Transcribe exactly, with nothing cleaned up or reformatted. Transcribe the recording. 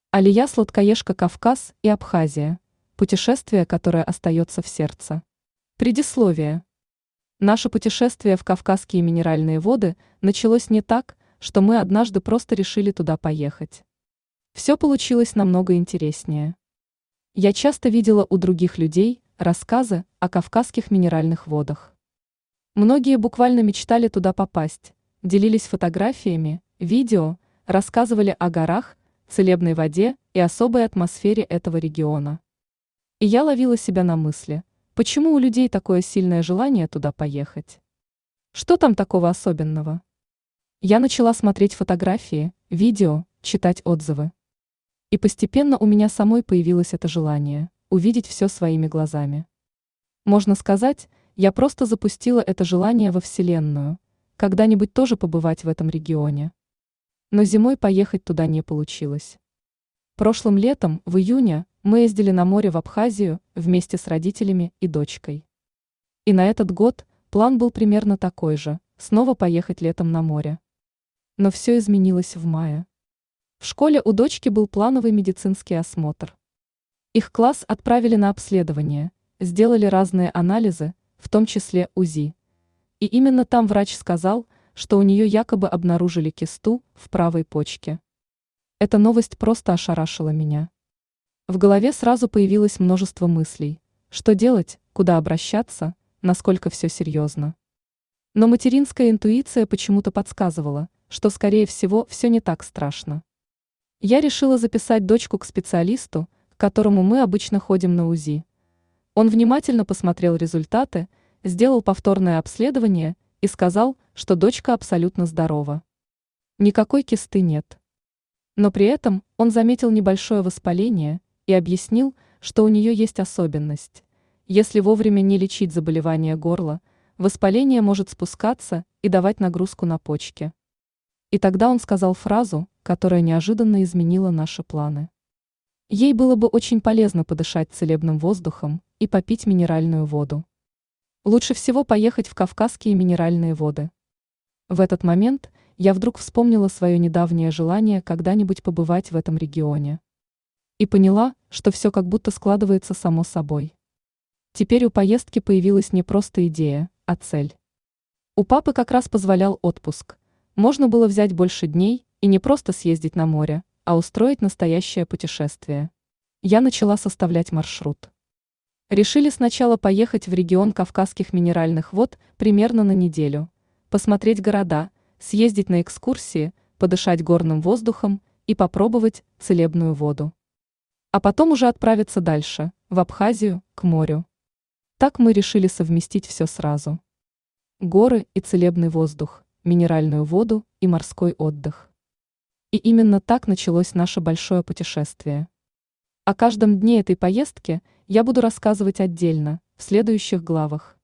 Алия Сладкоежка Кавказ и Абхазия. Путешествие, которое остается в сердце. Предисловие. Наше путешествие в Кавказские минеральные воды началось не так, что мы однажды просто решили туда поехать. Все получилось намного интереснее. Я часто видела у других людей рассказы о кавказских минеральных водах. Многие буквально мечтали туда попасть, делились фотографиями, видео, рассказывали о горах, целебной воде и особой атмосфере этого региона. И я ловила себя на мысли, почему у людей такое сильное желание туда поехать? Что там такого особенного? Я начала смотреть фотографии, видео, читать отзывы. И постепенно у меня самой появилось это желание увидеть все своими глазами. Можно сказать, я просто запустила это желание во Вселенную, когда-нибудь тоже побывать в этом регионе. Но зимой поехать туда не получилось. Прошлым летом, в июне, мы ездили на море в Абхазию вместе с родителями и дочкой. И на этот год план был примерно такой же – снова поехать летом на море. Но все изменилось в мае. В школе у дочки был плановый медицинский осмотр. Их класс отправили на обследование, сделали разные анализы, в том числе УЗИ. И именно там врач сказал, что у нее якобы обнаружили кисту в правой почке. Эта новость просто ошарашила меня. В голове сразу появилось множество мыслей. Что делать, куда обращаться, насколько все серьезно. Но материнская интуиция почему-то подсказывала, что, скорее всего, все не так страшно. Я решила записать дочку к специалисту, к которому мы обычно ходим на УЗИ. Он внимательно посмотрел результаты, сделал повторное обследование и сказал, что дочка абсолютно здорова. Никакой кисты нет. Но при этом он заметил небольшое воспаление и объяснил, что у нее есть особенность. Если вовремя не лечить заболевание горла, воспаление может спускаться и давать нагрузку на почки. И тогда он сказал фразу, которая неожиданно изменила наши планы. Ей было бы очень полезно подышать целебным воздухом и попить минеральную воду. Лучше всего поехать в Кавказские минеральные воды. В этот момент я вдруг вспомнила свое недавнее желание когда-нибудь побывать в этом регионе. И поняла, что все как будто складывается само собой. Теперь у поездки появилась не просто идея, а цель. У папы как раз позволял отпуск. Можно было взять больше дней и не просто съездить на море, а устроить настоящее путешествие. Я начала составлять маршрут. Решили сначала поехать в регион Кавказских минеральных вод примерно на неделю, посмотреть города, съездить на экскурсии, подышать горным воздухом и попробовать целебную воду. А потом уже отправиться дальше, в Абхазию, к морю. Так мы решили совместить все сразу. Горы и целебный воздух, минеральную воду и морской отдых. И именно так началось наше большое путешествие. О каждом дне этой поездки я буду рассказывать отдельно, в следующих главах.